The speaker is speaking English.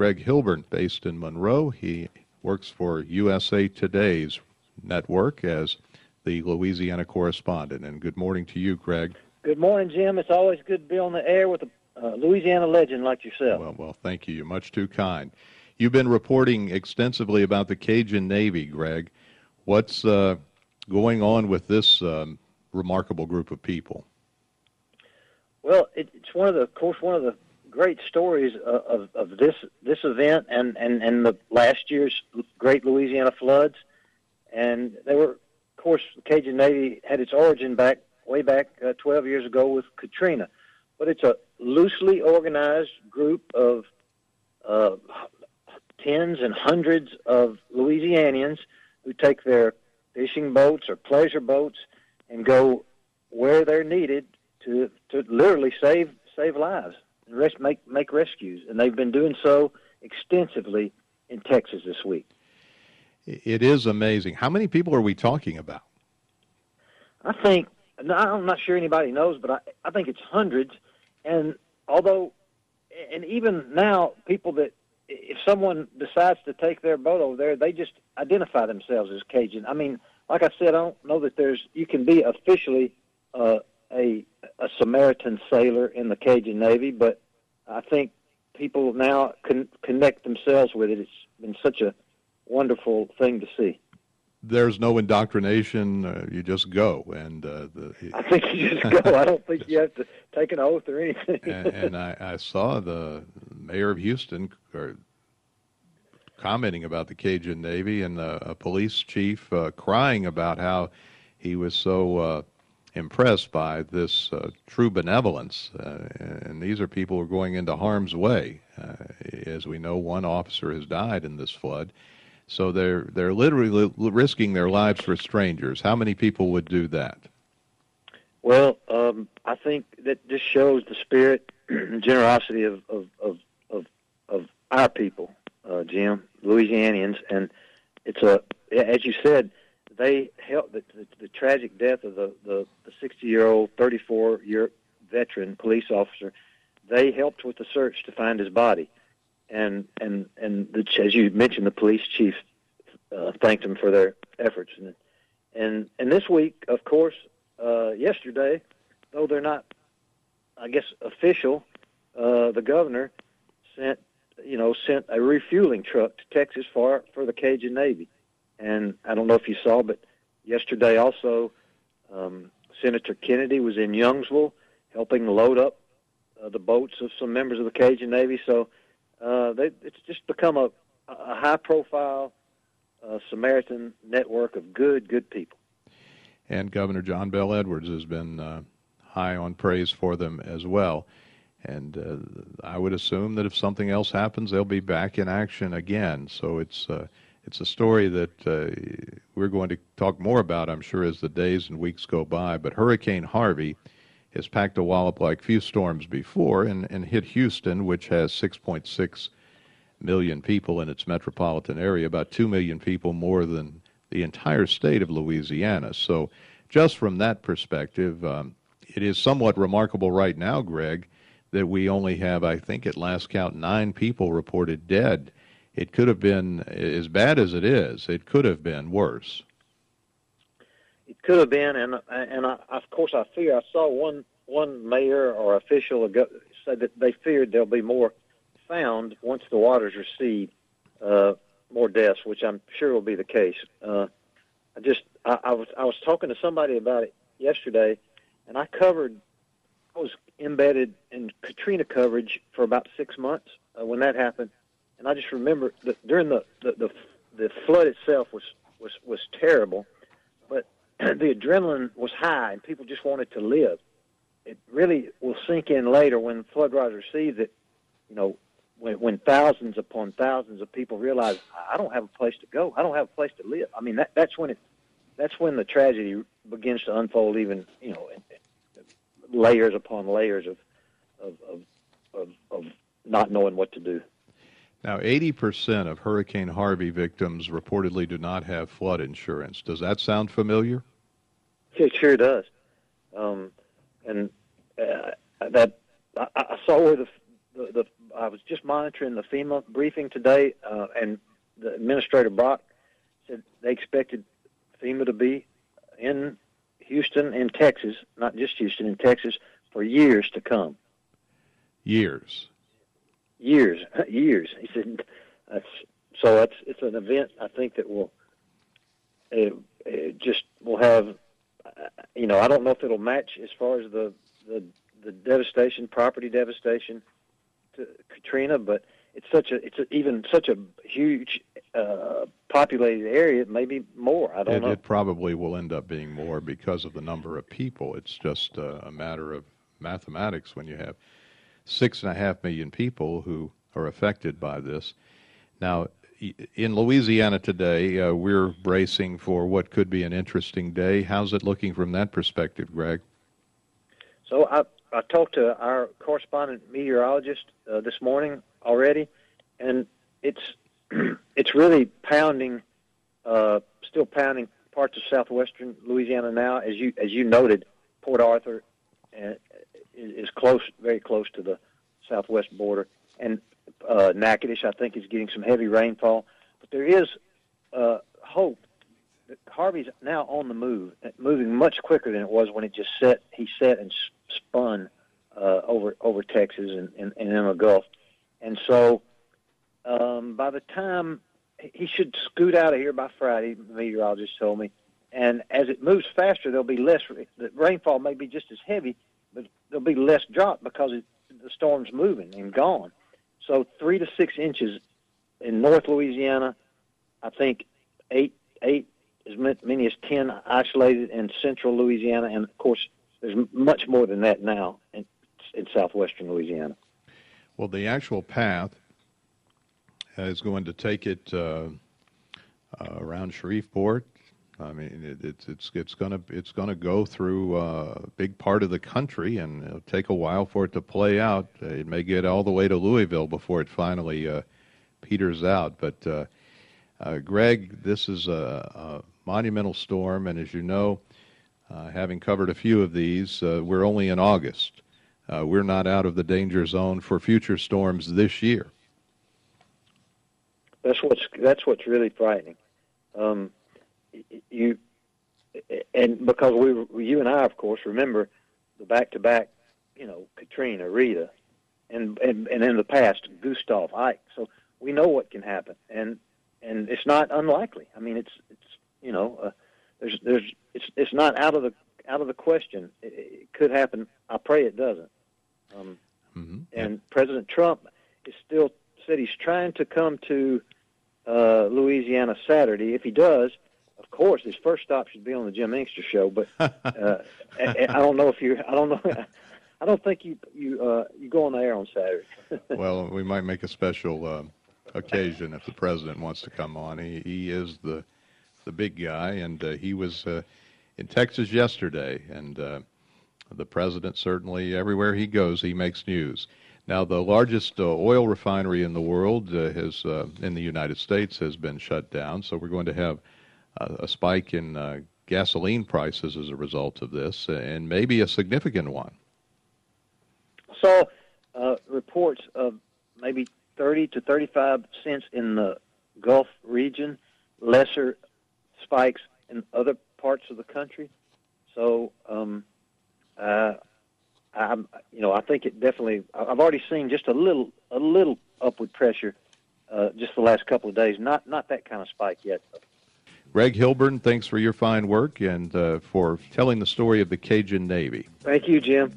Greg Hilburn, based in Monroe. He works for USA Today's network as the Louisiana correspondent. And good morning to you, Greg. Good morning, Jim. It's always good to be on the air with a Louisiana legend like yourself. Well, thank you. You're much too kind. You've been reporting extensively about the Cajun Navy, Greg. What's going on with this remarkable group of people? Well, it's one of the great stories of this event and the last year's great Louisiana floods. And they were, of course, the Cajun Navy had its origin way back 12 years ago with Katrina. But it's a loosely organized group of tens and hundreds of Louisianians who take their fishing boats or pleasure boats and go where they're needed to literally save lives and make rescues. And they've been doing so extensively in Texas this week. It is amazing. How many people are we talking about? I'm not sure anybody knows, but I think it's hundreds. And even now, people that, if someone decides to take their boat over there, they just identify themselves as Cajun. I mean, like I said, I don't know that you can be officially a Samaritan sailor in the Cajun Navy, but I think people now connect themselves with it. It's been such a wonderful thing to see. There's no indoctrination. You just go, and I think you just go. I don't think you have to take an oath or anything. and I saw the mayor of Houston commenting about the Cajun Navy, and a police chief crying about how he was so impressed by this true benevolence. And these are people who are going into harm's way. As we know, one officer has died in this flood. So they're literally risking their lives for strangers. How many people would do that? Well, I think that this shows the spirit and generosity of our people, Jim, Louisianians, and it's as you said, they helped the tragic death of the 60-year-old, 34-year veteran police officer. They helped with the search to find his body. And as you mentioned, the police chief thanked them for their efforts. And this week, of course, yesterday, though they're not, I guess, official, the governor sent a refueling truck to Texas for the Cajun Navy. And I don't know if you saw, but yesterday also, Senator Kennedy was in Youngsville helping load up the boats of some members of the Cajun Navy. So it's just become a high-profile Samaritan network of good people. And Governor John Bel Edwards has been high on praise for them as well. And I would assume that if something else happens, they'll be back in action again. So it's a story that we're going to talk more about, I'm sure, as the days and weeks go by. But Hurricane Harvey has packed a wallop like few storms before and hit Houston, which has 6.6 million people in its metropolitan area, about 2 million people more than the entire state of Louisiana. So just from that perspective, it is somewhat remarkable right now, Greg, that we only have, I think at last count, 9 people reported dead. It could have been, as bad as it is, it could have been worse. It could have been, and of course I saw one mayor or official said that they feared there'll be more found once the waters recede, more deaths, which I'm sure will be the case. I was talking to somebody about it yesterday, and I was embedded in Katrina coverage for about 6 months when that happened, and I just remember that during the flood itself was terrible, but the adrenaline was high, and people just wanted to live. It really will sink in later when flood waters recede that, when thousands upon thousands of people realize, I don't have a place to go, I don't have a place to live. I mean, that's when the tragedy begins to unfold, even layers upon layers of not knowing what to do. Now, 80% of Hurricane Harvey victims reportedly do not have flood insurance. Does that sound familiar? It sure does. I saw where I was just monitoring the FEMA briefing today, and the Administrator Brock said they expected FEMA to be in Houston and Texas, not just Houston, in Texas, for years to come. Years. Years. He said, it's an event I think that will have, I don't know if it'll match as far as the devastation, property devastation to Katrina, but it's such a huge populated area, maybe more. I don't know. It probably will end up being more because of the number of people. It's just a matter of mathematics when you have 6.5 million people who are affected by this. Now, in Louisiana today, we're bracing for what could be an interesting day. How's it looking from that perspective, Greg? So I talked to our correspondent meteorologist this morning already, and it's really pounding, still pounding parts of southwestern Louisiana now. As you noted, Port Arthur is close, very close to the southwest border, and Natchitoches, I think, is getting some heavy rainfall. But there is hope that Harvey's now on the move, moving much quicker than it was when it just set. He set and spun over Texas and in the Gulf, and so by the time he should scoot out of here by Friday, the meteorologist told me. And as it moves faster, there'll be less. The rainfall may be just as heavy, but there'll be less drop because the storm's moving and gone. So 3 to 6 inches in North Louisiana. I think 8 as many as 10 isolated in central Louisiana, and of course there's much more than that now in southwestern Louisiana. Well, the actual path is going to take it around Shreveport. I mean, it's going to go through a big part of the country, and it'll take a while for it to play out. It may get all the way to Louisville before it finally peters out. But Greg, this is a monumental storm, and as you know, having covered a few of these, we're only in August. We're not out of the danger zone for future storms this year. That's what's really frightening. And because you and I, of course, remember the back-to-back, Katrina, Rita, and in the past, Gustav, Ike. So we know what can happen, and it's not unlikely. I mean, it's not out of the question. It could happen. I pray it doesn't. And President Trump is still said he's trying to come to Louisiana Saturday. If he does, of course, his first stop should be on the Jim Inkster show. But I don't know if you. I don't know. I don't think you go on the air on Saturday. Well, we might make a special occasion if the president wants to come on. He is the big guy, and he was in Texas yesterday, and the president certainly, everywhere he goes, he makes news. Now, the largest oil refinery in the world in the United States has been shut down, so we're going to have a spike in gasoline prices as a result of this, and maybe a significant one. So, reports of maybe 30 to 35 cents in the Gulf region, lesser spikes in other parts of the country. So, I think it definitely. I've already seen just a little upward pressure, just the last couple of days. Not that kind of spike yet. Greg Hilburn, thanks for your fine work and for telling the story of the Cajun Navy. Thank you, Jim.